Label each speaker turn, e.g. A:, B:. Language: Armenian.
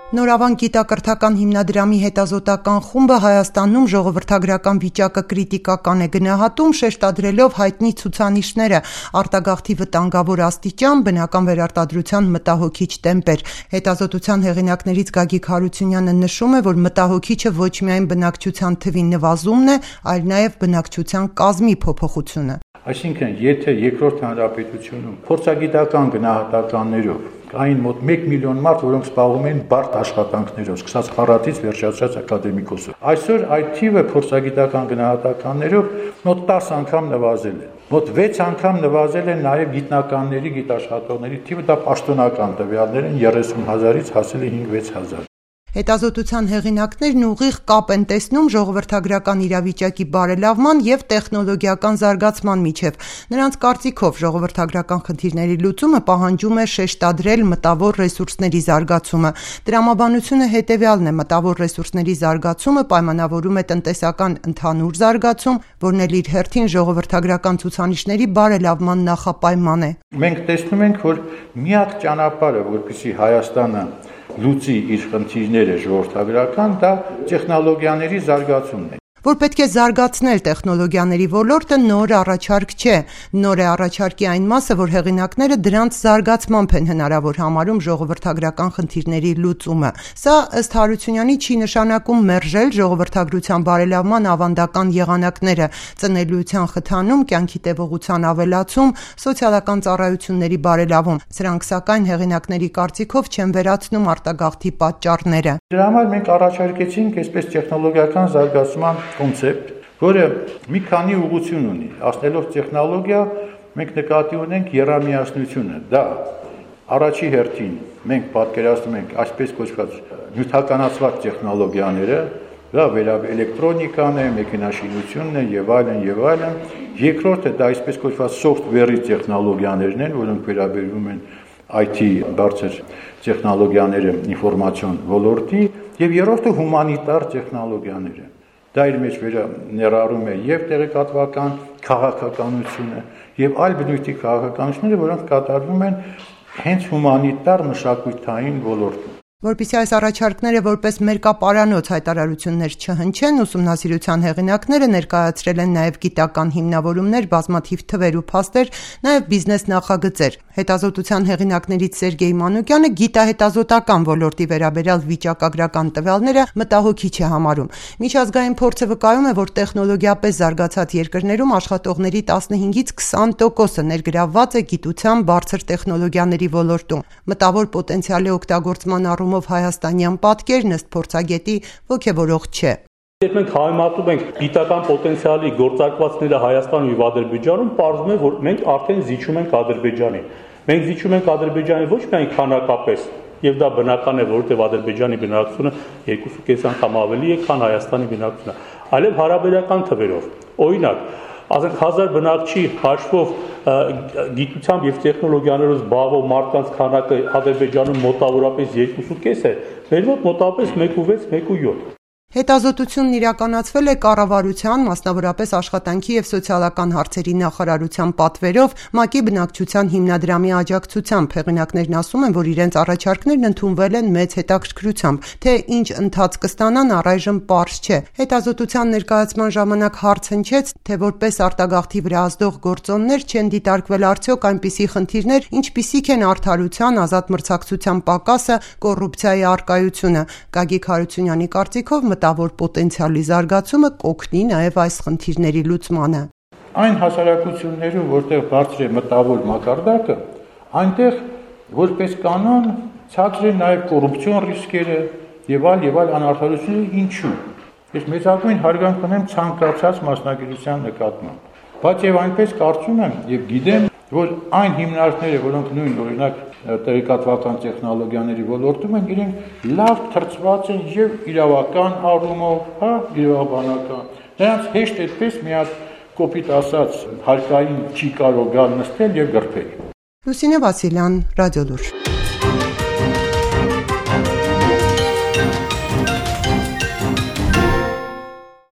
A: Նորավան գիտակրթական հիմնադրամի հետազոտական խումբը Հայաստանում ժողովրդագրական վիճակը կրիտիկական է գնահատում, շեշտադրելով հայտնի ցուցանիշները՝ արտագաղթի վտանգավոր աստիճան, բնական վերարտադրության մտահոգիչ տեմպեր։ Հետազոտության հեղինակներից Գագիկ Հարությունյանը նշում է, որ մտահոգիչը ոչ միայն բնակչության թվի նվազումն է, այլ նաև բնակչության կազմի փոփոխությունը։
B: Այսինքն, եթե երկրորդ հանրապետությունում փորձագիտական գնահատականներով կային մոտ 1 միլիոն մարդ, որոնք զբաղվում են բարդ աշխատանքներով, սկսած խառատից վերջացրած ակադեմիկոսով, այսօր այդ թիվը փորձագիտական գնահատականներով մոտ 10 անգամ նվազել է։ Մոտ 6 անգամ նվազել է նաև գիտնականների, գիտաշխատողների թիվը, դա պաշտոնական տվյալներ են, 30,000-ից հասել է 5-6,000։
A: Հետազոտության հեղինակներն ուղիղ կապ են տեսնում ժողովրդագրական իրավիճակի բարելավման և տեխնոլոգիական զարգացման միջև։ Նրանց կարծիքով ժողովրդագրական խնդիրների լուծումը պահանջում է շեշտադրել մտավոր ռեսուրսների զարգացումը։ Տրամաբանությունը հետևյալն է՝ մտավոր ռեսուրսների զարգացումը պայմանավորում է տնտեսական ընդհանուր զարգացում, որն էլ իր հերթին ժողովրդագրական ցուցանիշների բարելավման նախապայման է։
B: Մենք տեսնում ենք, որ միակ ճանապարհը, որպեսզի Հայաստանը լուծի իր խնդիրները ժողովրդագրական, դա տեխնոլոգիաների զարգացումն է։
A: Որ պետք է զարգացնել տեխնոլոգիաների ոլորտը նոր առաջարկ չէ։ Նոր է առաջարկի այն մասը, որ հեղինակները դրանց զարգացմամբ են հնարավոր համարում ժողովրդագրական խնդիրների լուծումը։ Սա ըստ Հարությունյանի չի նշանակում մերժել ժողովրդագրության բարելավման ավանդական եղանակները՝ ծնելիության խթանում, կյանքի տևողության ավելացում, սոցիալական ծառայությունների բարելավում։ Սրանք, սակայն, հեղինակների կարծիքով չեն վերացնում արտագաղթի պատճառները։
B: Դրա համար մենք առաջարկեցինք այսպես տեխնոլոգիական զարգացման կոնցեպտ, որը մի քանի ուղղություն ունի։ Ասնելով տեխնոլոգիա, մենք նկատի ունենք եռամիասնությունը։ Դա առաջի հերթին մենք պատկերացնում ենք այսպես կոչված նյութականացված տեխնոլոգիաները, դա էլեկտրոնիկան է, մեքենաշինությունն է եւ այլն եւ այլն։ Երկրորդը դա այսպես կոչված սոֆթվերի տեխնոլոգիաներն են, որոնք վերաբերում են IT բարձր տեխնոլոգիաները ինֆորմացիոն ոլորտի, եւ երրորդը հումանիտար տեխնոլոգիաները։ Դա իր մեջ ներառում է եւ տեղեկատվական քաղաքականությունը եւ այլ բնույթի քաղաքականությունները, որոնք կատարվում են հենց հումանիտար մշակութային ոլորտում։
A: Որպեսզի այս առաջարկները որպես մերկապարանոց հայտարարություններ չհնչեն, ուսումնասիրության հեղինակները ներկայացրել են նաև գիտական հիմնավորումներ, բազմաթիվ թվեր ու փաստեր, նաև բիզնես նախագծեր։ Հետազոտության հեղինակներից Սերգեյ Մանուկյանը գիտահետազոտական ոլորտի վերաբերյալ վիճակագրական տվյալները մտահոգիչ է համարում։ Միջազգային փորձը վկայում է, որ տեխնոլոգիապես զարգացած երկրներում աշխատողների 15-ից 20%-ը ներգրավված է գիտության բարձր տեխնոլոգիաների ոլորտում։ Մտավոր պոտենցիալի օգտագործման առումով հայաստանյան պատկերն ըստ փորձագետի ոգևորող չէ։
C: Երբ մենք համեմատում ենք գիտական պոտենցիալի գործարկվածները Հայաստանում եւ Ադրբեջանում, պարզվում է, որ մենք արդեն զիջում ենք Ադրբեջանին։ Մենք զիջում ենք Ադրբեջանին ոչ միայն քանակապես, եւ դա բնական է, որովհետեւ Ադրբեջանի բնակչությունը 2.5 անգամ ավելի է, քան Հայաստանի բնակչությունը, այլև հարաբերական թվերով։ Օրինակ, ասենք 1000 բնակչի հաշվով գիտությամբ եւ տեխնոլոգիաներով զբաղվող մարդկանց քանակը Ադրբեջանում մոտավորապես 2.5 է, մեր մոտ մոտավորապես 1.6, 1.7։
A: Հետազոտությունն իրականացվել է կառավարության, մասնավորապես աշխատանքի և սոցիալական հարցերի նախարարության պատվերով ՄԱԿ-ի բնակչության հիմնադրամի աջակցությամբ։ Հեղինակներն ասում են, որ իրենց առաջարկներն ընդունվել են մեծ հետաքրքրությամբ, թե ինչ ընթաց կստանան առայժմ պարզ չէ։ Հետազոտության ներկայացման ժամանակ հարց հնչեց, թե որպես արտագաղթի վրա ազդող գործոններ չեն դիտարկվել արդյոք այնպիսի խնդիրներ, ինչպիսիք են արդարության, ազատ մրցակցության պակասը, կոռուպցիայի առկայությունը։ Գագիկ Հարությունյանի կարծիքով մտավոր պոտենցիալի զարգացումը կօգնի նաև այս խնդիրների լուծմանը։
B: Այն հասարակություններում, որտեղ բարձր է մտավոր մակարդակը, այնտեղ որպես կանոն ցածր է նաև կոռուպցիոն ռիսկերը եւ այլ անարդարությունները, ինչու։ Ես մեծագույն հարգանք ունեմ ցանկացած մասնագիտության նկատմամբ, բայց եւ այնպես կարծում եմ եւ գիտեմ, որ այն հիմնարկները, որոնք նույն օրինակ տեղեկատվական տեխնոլոգիաների ոլորտում են, իրենք լավ թրծված են եւ իրավական առումով, իրավաբանական։ Նրանց հեշտ այդպես մի հատ կոպիտ ասած հարկային չի կարող գալ նստել եւ գրփել։
A: Լուսինե Վասիլյան, Ռադիոլուր։